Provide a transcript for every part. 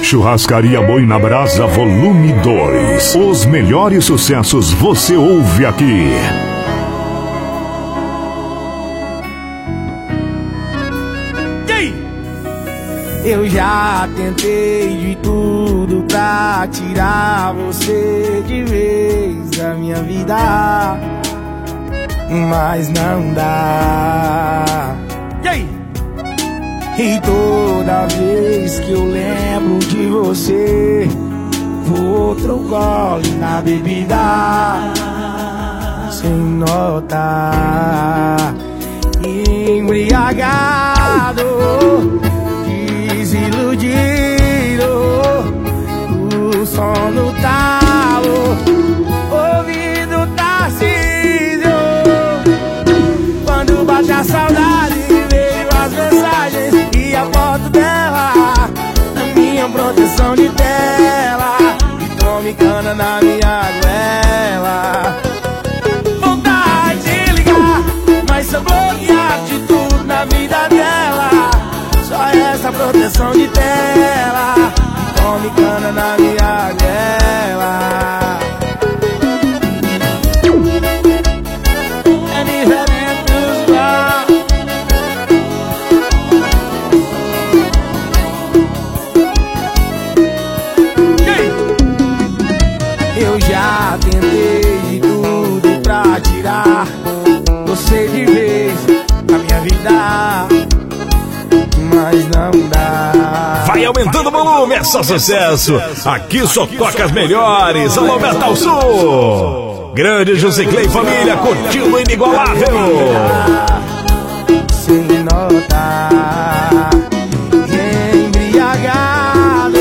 Churrascaria Boi na Brasa, volume 2. Os melhores sucessos você ouve aqui. Eu já tentei de tudo pra tirar você de vez da minha vida, mas não dá. E aí? E toda vez que eu lembro de você, vou outro gole na bebida, sem notar, embriagado, desiludido, o sono talo, ouvido Tarcísio. Quando bate a saudade, veio as mensagens e a foto dela na minha proteção de tela, e tome cana na minha goela. Vontade de ligar, mas sou bloqueado de tudo na vida dela. Só essa proteção de tela, tome cana na minha goela. É diferente dos lá. Eu já tentei de tudo pra tirar você de vez da minha vida, mas não dá. Vai aumentando o volume, é só sucesso. Aqui só toca as melhores. Alô, Metal Sul. Grande José Clay família, curtindo o inigualável. Sem notar, embriagado,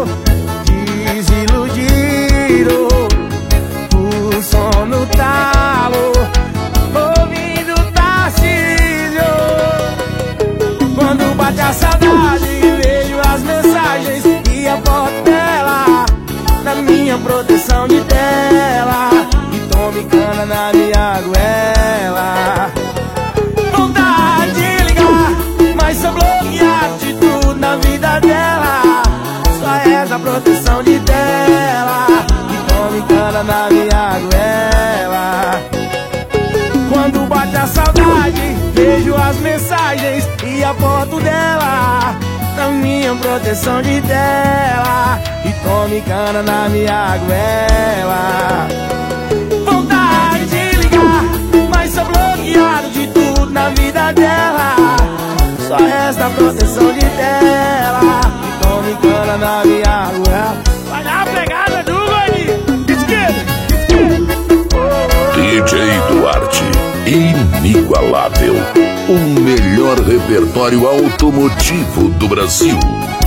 desiludido, o sono talo, ouvindo Tarcísio. Quando bate a saudade, vejo as mensagens e a foto dela na minha proteção de tela, e tome cana na minha goela. Vontade de ligar, mas sou bloqueado de tudo na vida dela. Só essa proteção de tela, e tome cana na minha goela. Quando bate a saudade, vejo as mensagens e a foto dela na minha proteção de tela, e tome cana na minha goela. Vontade de ligar, mas sou bloqueado de tudo na vida dela. Só essa proteção de tela, e tome cana na minha goela. Vai dar a pegada do gordinho. DJ Duarte, inigualável. O melhor repertório automotivo do Brasil.